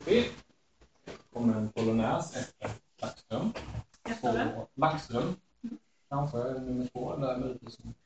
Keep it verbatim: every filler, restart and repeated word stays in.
P. Kommer en polonäs efter Laxström. Två Laxström. Kanske nummer två eller möjligtvis